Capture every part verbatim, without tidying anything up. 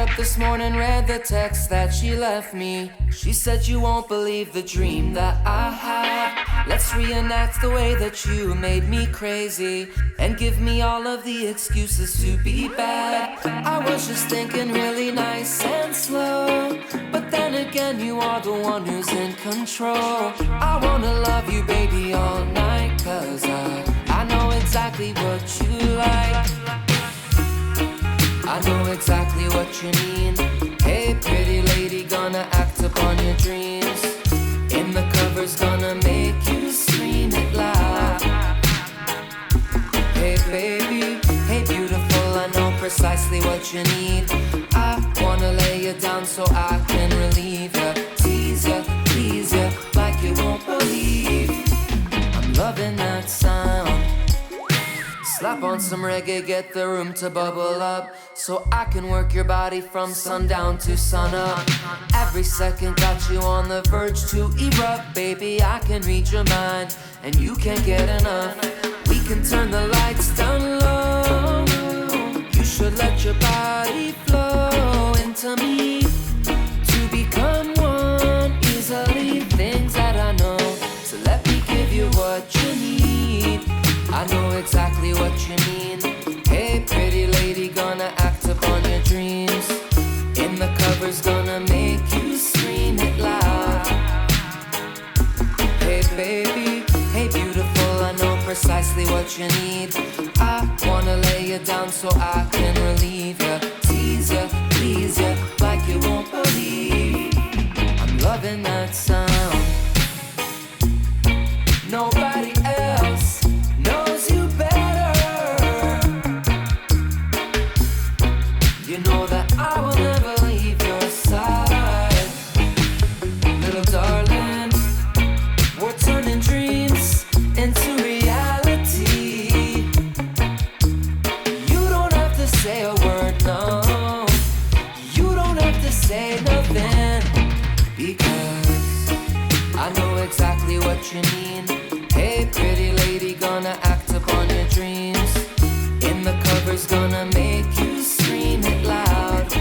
up this morning, read the text that she left me. She said you won't believe the dream that I had. Let's reenact the way that you made me crazy and give me all of the excuses to be bad. I was just thinking really nice and slow, but then again you are the one who's in control. I wanna love you baby all night, cause I, I know exactly what you like. I know exactly what you mean. Hey pretty lady, gonna act upon your dreams. In the cover's gonna make you scream it loud. Hey baby, hey beautiful, I know precisely what you need. I wanna lay you down so I can relieve ya, tease ya, please ya, like you won't believe. I'm loving that sound. Slap on some reggae, get the room to bubble up, so I can work your body from sundown to sunup. Every second got you on the verge to erupt. Baby, I can read your mind, and you can't get enough. We can turn the lights down low. You should let your body flow into me to become one easily. Things that I know, so let me give you what you need. I know exactly what you mean. Hey pretty lady, gonna act upon your dreams. In the cover's gonna make you scream it loud. Hey baby, hey beautiful, I know precisely what you need. I wanna lay you down so I can relieve ya, tease ya, please ya, like you won't believe. I'm loving that sound. Nobody else knows you better. You know that I will never leave your side. Little darling, we're turning dreams into reality. You don't have to say a word, no. You don't have to say nothing, because I know exactly what you mean. Hey pretty lady, gonna act upon your dreams. In the cover's gonna make you scream it loud.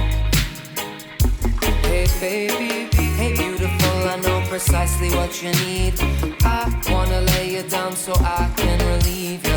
Hey baby, hey beautiful, I know precisely what you need. I wanna lay you down so I can relieve you.